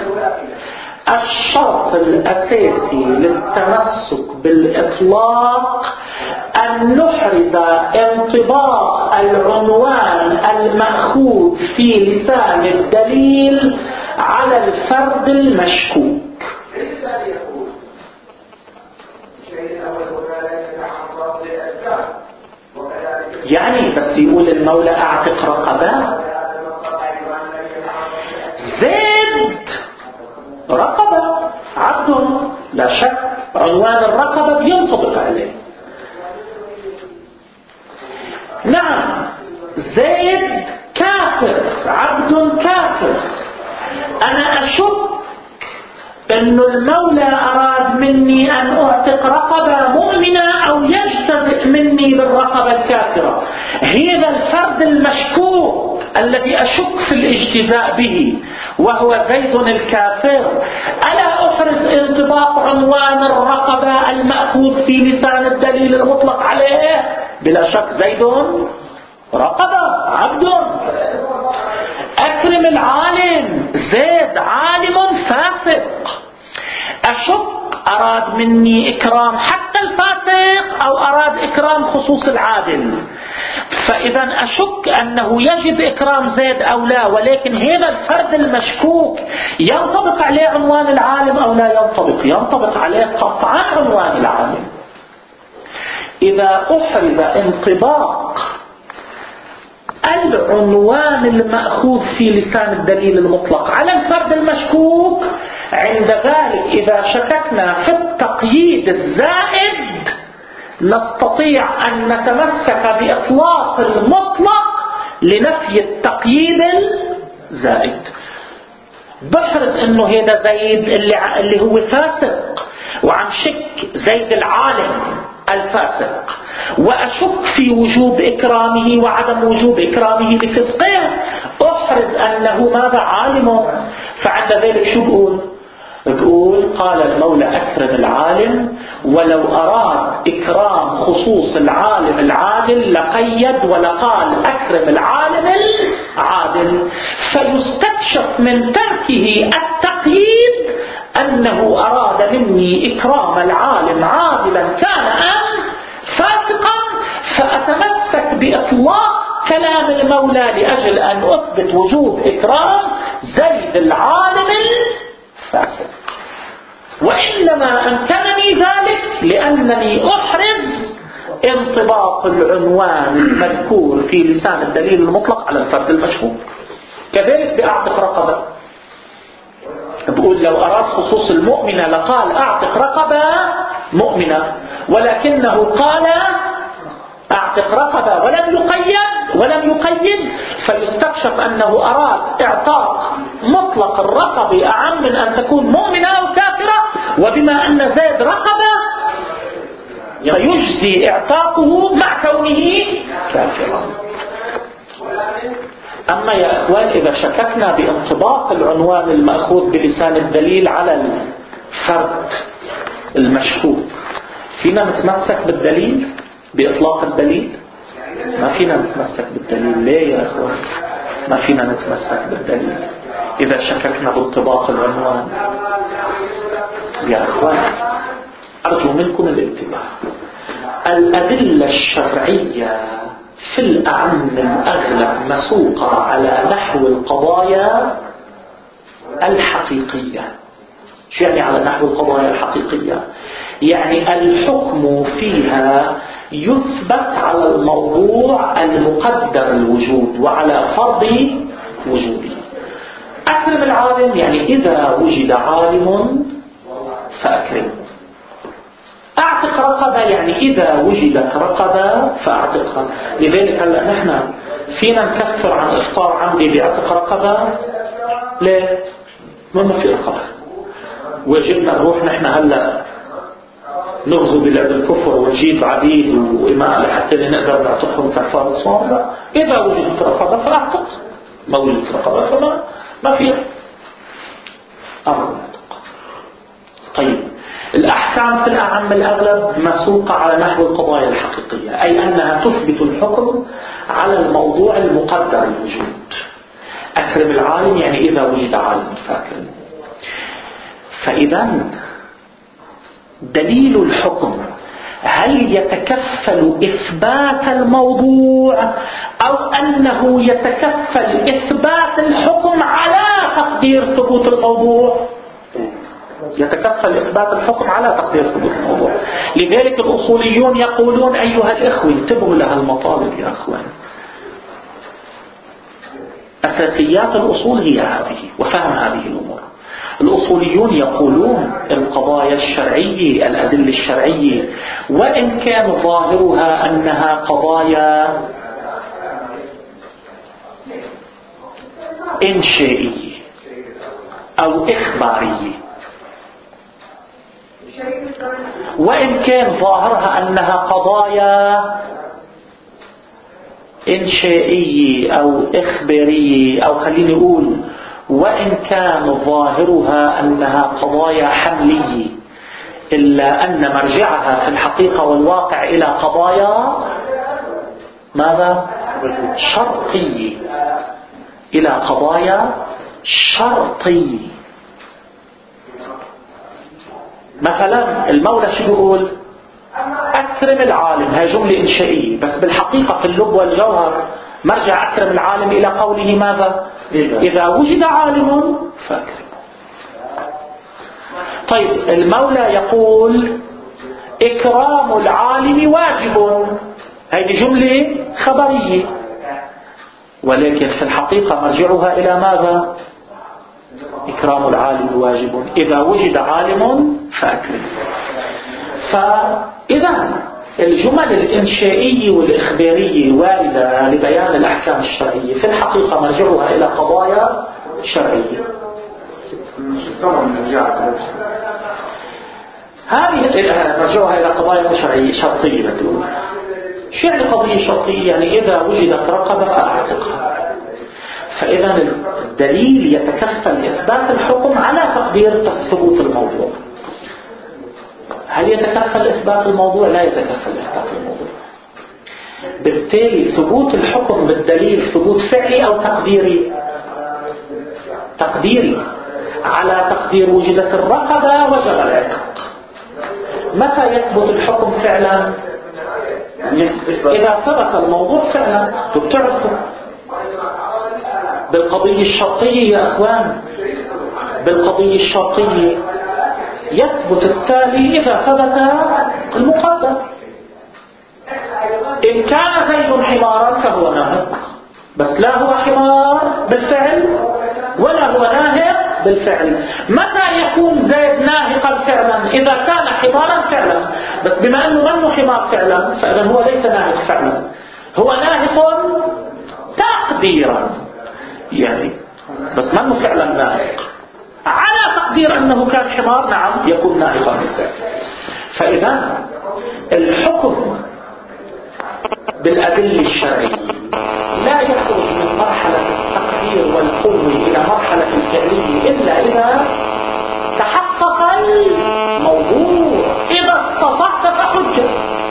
الشرط الأساسي للتمسك بالإطلاق أن نحرز انطباق العنوان المأخوذ في لسان الدليل على الفرد المشكوك. يعني بس يقول المولى أعتق رقبة، زيد رقبة عبد، لا شك عنوان الرقبة بينطبق عليه. نعم زيد كافر، عبد كافر. أنا أشك أن المولى أراد مني أن أعتق رقبة مؤمنة أو يجتزئ مني بالرقبة الكافرة. هذا الفرد المشكوك الذي أشك في الاجتزاء به وهو زيد الكافر، ألا أحرز انطباق عنوان الرقبة المأخوذ في لسان الدليل المطلق عليه؟ بلا شك زيد رقبة عبد. أكرم العالم، زيد عالم فاسق. أشك أراد مني إكرام حتى الفاسق أو أراد إكرام خصوص العادل، فإذا أشك أنه يجب إكرام زيد أو لا، ولكن هذا الفرد المشكوك ينطبق عليه عنوان العالم أو لا ينطبق؟ ينطبق عليه قطعا عنوان العالم. إذا أحرز انطباق العنوان المأخوذ في لسان الدليل المطلق على الفرد المشكوك، عند ذلك إذا شككنا في التقييد الزائد نستطيع أن نتمسك بإطلاق المطلق لنفي التقييد الزائد. بحرز انه هذا زيد اللي, اللي هو فاسق، وعم شك زيد العالم الفاسق، وأشك في وجوب إكرامه وعدم وجوب إكرامه لفسقه، أحرز أنه ماذا عالم. فعند ذلك شو بقول؟ بقول قال المولى أكرم العالم، ولو أراد إكرام خصوص العالم العادل لقيد ولقال أكرم العالم العادل، فيستكشف من تركه التقييد أنه أراد مني إكرام العالم عادلا كان أم فاسقا، فأتمسك بإطلاق كلام المولى لأجل أن أثبت وجوب إكرام زيد العالم الفاسق. وإنما أمكنني ذلك لأنني أحرز انطباق العنوان المذكور في لسان الدليل المطلق على الفرد المشهور. كذلك بأعتق رقبة، بقول لو أراد خصوص المؤمنة لقال أعتق رقبة مؤمنة، ولكنه قال أعتق رقبة ولم يقيد ولم يقيد فيستكشف أنه أراد إعتاق مطلق الرقبة أعم من أن تكون مؤمنة أو كافرة، وبما أن زيد رقبة فيجزي إعتاقه مع كونه كافرا. أما يا أخوان إذا شككنا بانطباق العنوان المأخوذ بلسان الدليل على الفرد المشكوك، فينا نتمسك بالدليل بإطلاق الدليل؟ ما فينا نتمسك بالدليل. ليه يا أخوان ما فينا نتمسك بالدليل إذا شككنا بانطباق العنوان؟ يا أخوان أرجو منكم الانتباه. الأدلة الشرعية في الأعم الأغلب مسوقة على نحو القضايا الحقيقية. شو يعني على نحو القضايا الحقيقية؟ يعني الحكم فيها يثبت على الموضوع المقدر الوجود وعلى فرض وجوده. أكرم العالم يعني إذا وجد عالم فأكرمه. أعتق رقبة يعني إذا وجدت رقبة فأعتقها. لذلك هلأ نحن فينا نكفر عن إفطار عمدي بيعتق رقبة؟ ليه؟ ما في رقبة. وجبنا نروح نحن هلأ نغزو بلعب الكفر ونجيب عبيد وإماء لحتى نقدر نعتقهم كفار الصوم. إذا وجدت رقبة فأعتق، ما وجدت رقبة فما ما فيها أمر نعتق. طيب الأحكام في الأعم الأغلب مسوقة على نحو القضايا الحقيقية، أي أنها تثبت الحكم على الموضوع المقدر الوجود. أكرم العالم يعني إذا وجد عالم فأكرم. فإذا دليل الحكم هل يتكفل إثبات الموضوع أو أنه يتكفل إثبات الحكم على تقدير ثبوت الموضوع؟ يتكفل إثبات الحكم على تقدير ثبوت الموضوع. لذلك الأصوليون يقولون أيها الإخوة انتبهوا لها المطالب يا أخوان. أساسيات الأصول هي هذه وفهم هذه الأمور. الأصوليون يقولون القضايا الشرعية الأدلة الشرعية وإن كان ظاهرها أنها قضايا إنشائية أو إخبارية، وإن كان ظاهرها أنها قضايا إنشائية أو إخبارية، أو خليني أقول وإن كان ظاهرها أنها قضايا حملية، إلا أن مرجعها في الحقيقة والواقع إلى قضايا ماذا؟ شرطية، إلى قضايا شرطية. مثلا المولى شو بيقول؟ أكرم العالم، هي جملة إنشائية، بس بالحقيقة في اللب والجوهر مرجع أكرم العالم إلى قوله ماذا؟ إذا وجد عالم فأكرم. طيب المولى يقول إكرام العالم واجب، هذه جملة خبرية، ولكن في الحقيقة مرجعها إلى ماذا؟ إكرام العالم واجب، إذا وجد عالم فأكرم. فإذا الجمل الإنشائية والإخبارية الواردة لبيان الأحكام الشرعية في الحقيقة مرجعها إلى قضايا شرعية. هذه مرجعها إلى قضايا شرعية شرطية. بتقول شو يعني قضية شرطية؟ يعني إذا وجدت رقبة فأعتقها. فإذا الدليل يتكفل إثبات الحكم على تقدير ثبوت الموضوع. هل يتكفل إثبات الموضوع؟ لا يتكفل إثبات الموضوع. بالتالي ثبوت الحكم بالدليل ثبوت فعلي أو تقديري؟ تقديري. على تقدير وجدت الرقبة وجب العتق. متى يثبت الحكم فعلا؟ إذا ثبت الموضوع فعلا. بتعرفوا بالقضية الشرطية يا أخوان، بالقضية الشرطية يثبت التالي إذا ثبت المقدر. إن كان زيد حمارا فهو ناهق، بس لا هو حمار بالفعل ولا هو ناهق بالفعل. متى يكون زيد ناهقا فعلا؟ إذا كان حمارا فعلا، بس بما أنه منه حمار فعلا فإذا هو ليس ناهق فعلا، هو ناهق تقديرا يعني، بس منه فعلا ناهق. على تقدير أنه كان حمار نعم يكون ناهقا بالفعل. فإذا الحكم بالأدلة الشرعية لا يخرج من مرحلة التقدير والقوة إلى مرحلة الفعلية إلا إذا تحقق الموضوع. إذا استطعت فحجة.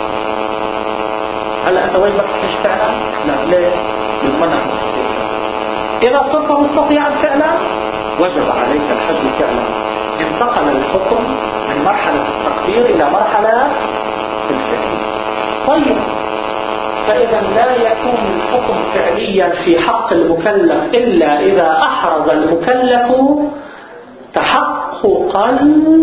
هل أنت وين بتحتاج فعلا؟ لا، ليه؟ للمنع. إذا صرت مستطيعا فعلا وجب عليك الحج فعلا. انتقل الحكم من مرحلة التقدير إلى مرحلة الفعل. طيب، فإذا لا يكون الحكم فعليا في حق المكلف إلا إذا أحرز المكلف تحققا،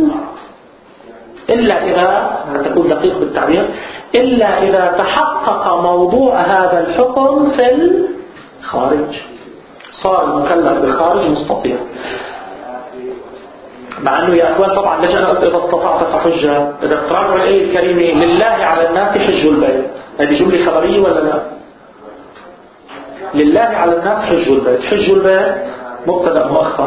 إلا إذا تكون دقيق بالتعبير، إلا إذا تحقق موضوع هذا الحكم في الخارج، صار المكلف بالخارج مستطيع. مع أنه يا أخوان طبعا لجأنا إذا استطعت فحجة، إذا تراجعوا الآية الكريمة لله على الناس حج البيت، هذه جملة خبرية ولا لا؟ لله على الناس حج البيت، حج البيت مبتدأ مؤخر.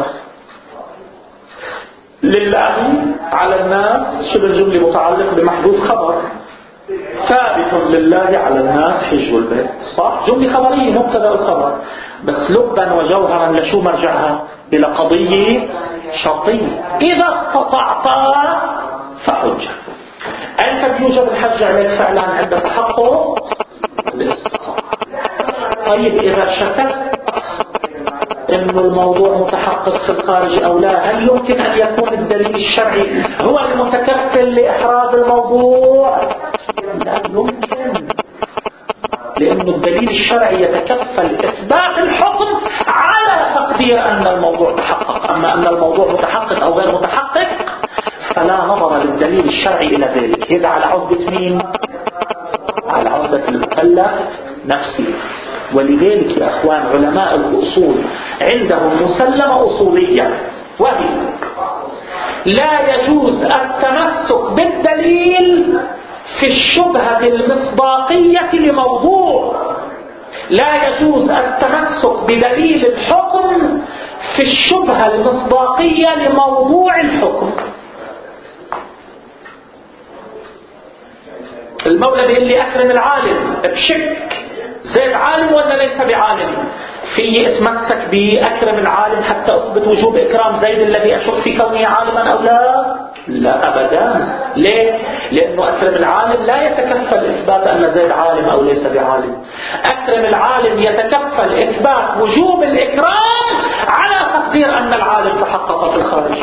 لله على الناس شبه الجملة متعلق بمحذوف خبر، ثابت لله على الناس حج البيت، صح؟ جملة خبرية مبتدأ الخبر، بس لبا وجوهرا لشو مرجعها؟ إلى قضية شرطية. إذا استطعت فحجة. أنت بيوجب الحج عليك فعلا عند تحقق الاستطاعة. طيب إذا شككت إنه الموضوع متحقق في الخارج أو لا، هل يمكن أن يكون الدليل الشرعي هو المتكفل لإحراز الموضوع؟ لا يمكن، لأنه الدليل الشرعي يتكفل إثبات الحكم على تقدير أن الموضوع تحقق. أما أن الموضوع متحقق أو غير متحقق فلا نظر للدليل الشرعي إلى ذلك. هذا على عودة مين؟ على عودة المكلف نفسه. ولذلك يا أخوان علماء الأصول عندهم مسلمة أصولية، وهي لا يجوز التمسك بالدليل في الشبهة المصداقية لموضوع، لا يجوز التمسك بدليل الحكم في الشبهة المصداقية لموضوع الحكم. المولى بيقول لي أكرم العالم، بشك زيد عالم ولا ليس بعالم؟ في اتمسك بأكرم العالم حتى أثبت وجوب إكرام زيد الذي أشك في كونه عالما أو لا؟ لا أبدا. ليه؟ لأنه أكرم العالم لا يتكفل إثبات أن زيد عالم أو ليس بعالم. أكرم العالم يتكفل إثبات وجوب الإكرام على تقدير أن العالم تحقق في الخارج.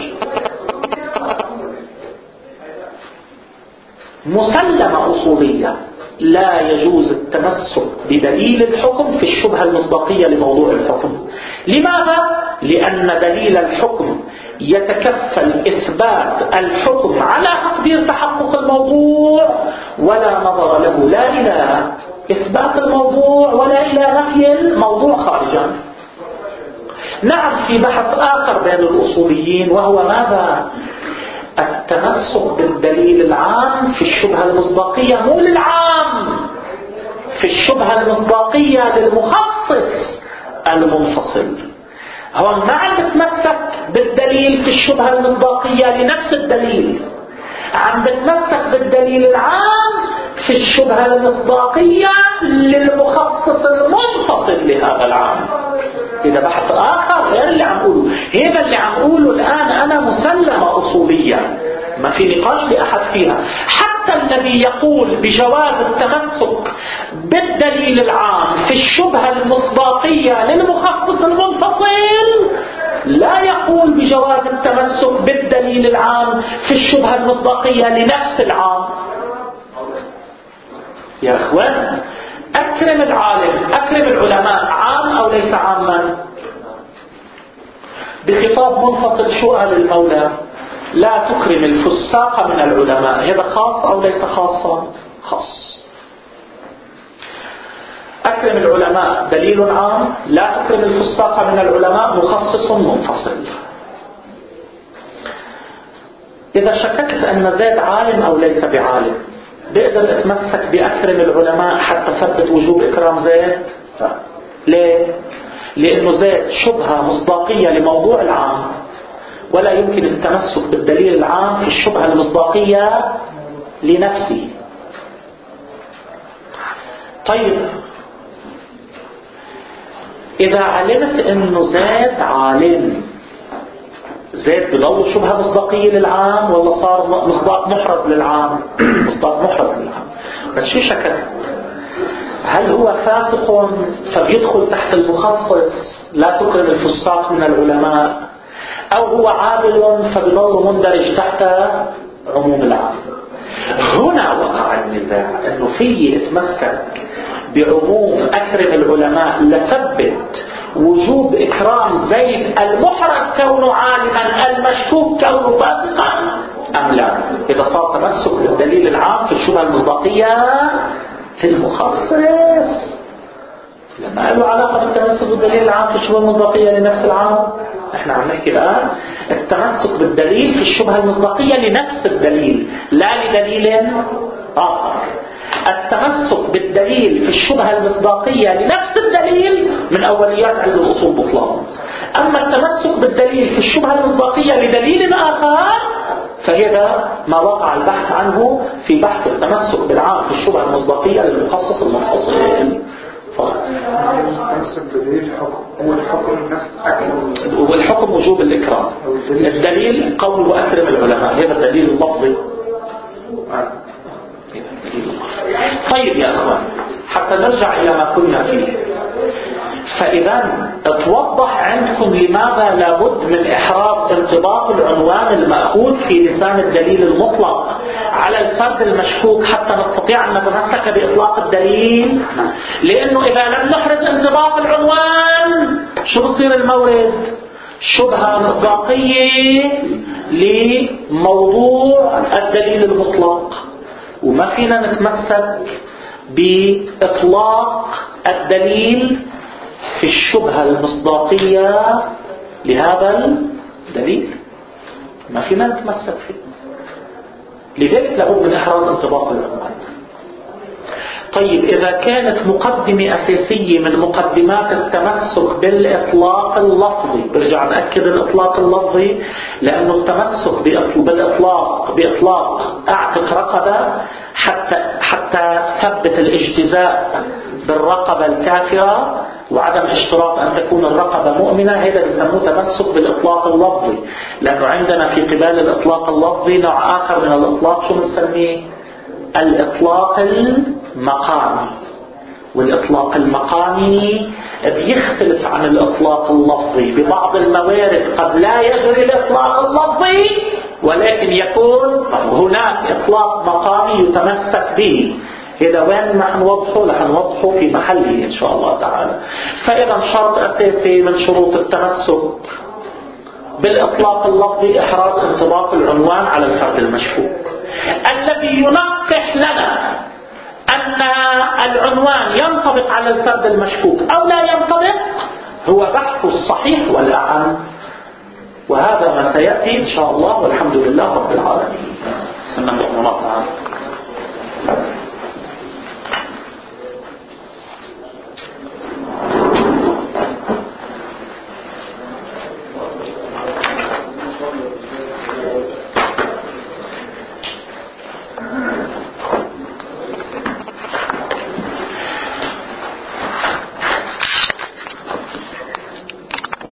مسلمة أصولية، لا يجوز التمسك بدليل الحكم في الشبهة المصداقية لموضوع الحكم. لماذا؟ لأن دليل الحكم يتكفل إثبات الحكم على تقدير تحقق الموضوع، ولا نظر له لا إلى إثبات الموضوع ولا إلى نفي الموضوع خارجا. نعم في بحث آخر بين الأصوليين، وهو ماذا؟ التمسك بالدليل العام في الشبهة المصداقية، مو للعام، في الشبهة المصداقية للمخصص المنفصل. هو ما عم بتمسك بالدليل في الشبهة المصداقية لنفس الدليل، عم بتمسك بالدليل العام في الشبهة المصداقية للمخصص المنفصل لهذا العام. إذا بحث آخر غير اللي عم أقوله. هذا اللي عم أقوله الآن أنا مسلمة أصولية ما في نقاش لأحد فيها. حتى الذي يقول بجواز التمسك بالدليل العام في الشبهة المصداقية للمخصص المنفصل لا يقول بجواز التمسك بالدليل العام في الشبهة المصداقية لنفس العام. يا أخوان أكرم العالم، أكرم العلماء، عام أو ليس عاما؟ بخطاب منفصل شو قال المولى؟ لا تكرم الفساق من العلماء. هذا خاص أو ليس خاصا؟ خاص. أكرم العلماء دليل عام، لا تكرم الفساق من العلماء مخصص منفصل. إذا شككت أن زيد عالم أو ليس بعالم، بقدر اتمسك بأكرم العلماء حتى ثبت وجوب إكرام زيد؟ ليه؟ لأنه زيد شبهة مصداقية لموضوع العام، ولا يمكن التمسك بالدليل العام في الشبهة المصداقية لنفسه. طيب إذا علمت أنه زيد عالم، زيد بضل شبهة مصداقية للعام ولا صار مصداق محرز للعام؟ مصداق محرز للعام. بس شو شكت؟ هل هو فاسق فبيدخل تحت المخصص لا تكرم الفساق من العلماء، أو هو عامل فبيضل مندرج تحت عموم العام؟ هنا وقع النزاع، أنه فيه اتمسك بعموم أكرم العلماء لثبت وجوب إكرام زيد المحرز كونه عالما المشكوك كونه فاسقا أم لا. إذا صار تمسك بالدليل العام في الشبهة المصداقية في المخصص، لما له علاقة بالتمسك بالدليل العام في الشبهة المصداقية لنفس العام. احنا عم نحكي الآن التمسك بالدليل في الشبهة المصداقية لنفس الدليل لا لدليل آخر. التمسك بالدليل في الشبهة المصداقية لنفس الدليل من أوليات علم الأصول بطلان. أما التمسك بالدليل في الشبهة المصداقية لدليل آخر فهذا ما وقع البحث عنه في بحث التمسك بالعام في الشبهة المصداقية للمخصص المنفصل. التمسك بدليل الحكم هو الحكم نفس أكرم، والحكم وجوب الإكرام. الدليل قول وأكرم العلماء، هذا الدليل اللفظي طيب يا أخوان، حتى نرجع إلى ما كنا فيه. فإذا اتوضح عندكم لماذا لابد من إحراز انطباق العنوان المأخوذ في لسان الدليل المطلق على الفرد المشكوك حتى نستطيع أن نتمسك بإطلاق الدليل. لأنه إذا لم نحرز انطباق العنوان شو بصير المورد؟ شبهة مصداقية لموضوع الدليل المطلق، وما فينا نتمسك بإطلاق الدليل في الشبهة المصداقية لهذا الدليل، ما فينا نتمسك فيه. لذلك لابد من إحراز انطباق العنوان. طيب إذا كانت مقدمة أساسية من مقدمات التمسك بالإطلاق اللفظي، برجع نأكد الإطلاق اللفظي لأنه التمسك بالإطلاق بإطلاق أعتق رقبة حتى حتى ثبت الاجتزاء بالرقبة الكافرة وعدم اشتراط أن تكون الرقبة مؤمنة، هذا بيسموه تمسك بالإطلاق اللفظي. لأنه عندنا في قبال الإطلاق اللفظي نوع آخر من الإطلاق، شو بنسميه؟ الإطلاق المقامي. والإطلاق المقامي بيختلف عن الإطلاق اللفظي، ببعض الموارد قد لا يجري الإطلاق اللفظي ولكن يكون هناك إطلاق مقامي يتمسك به. إذا وين ما حنوضحه لحنوضحه في محله إن شاء الله تعالى. فإذا شرط أساسي من شروط التمسك بالإطلاق اللفظي إحراز انطباق العنوان على الفرد المشكوك، الذي ينقح لنا أن العنوان ينطبق على الفرد المشكوك أو لا ينطبق هو بحث الصحيح والأعم، وهذا ما سيأتي إن شاء الله، والحمد لله رب العالمين. سنة الله تعالى.